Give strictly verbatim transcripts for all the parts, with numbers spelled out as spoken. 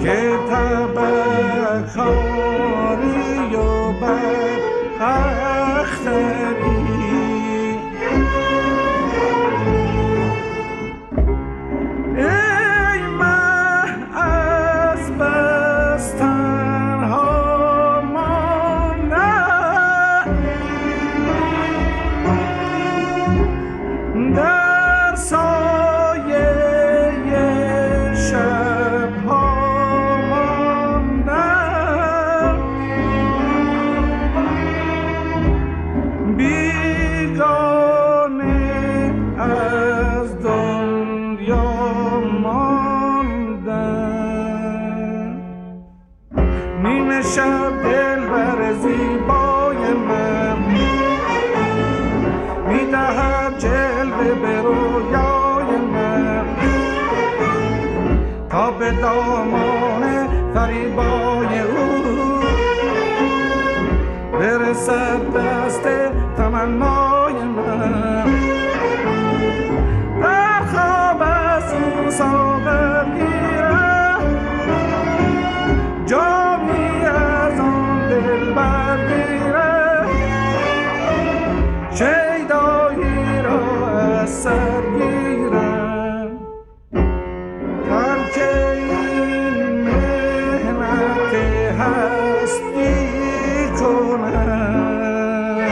که تبخاری و بدبختری ای من از بس تنها ماندم در سایه شبها ماندم بیگانه از دنیا ماندم نیمه شب دلبر زیبای من میدهد جلوه به رویای من تا به دامان فریبای او برسد دست تمنای من در خواب از او ساغر گیرم جامی از آن دل برگیرم شیدایی را از سر گیرم ترک این مهنت هستی کنم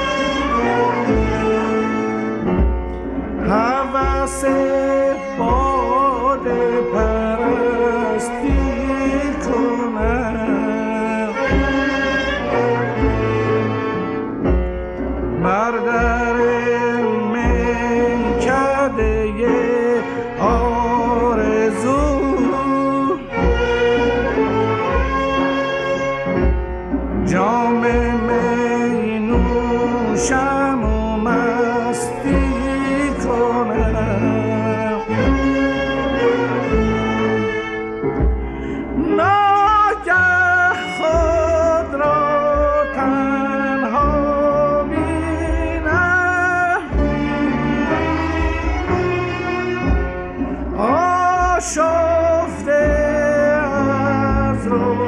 هوس باد پرستی کنم بر در میکده آرزو جام می نوشم و مستی کنم ناگه خود را تنها بینم آشفته از رو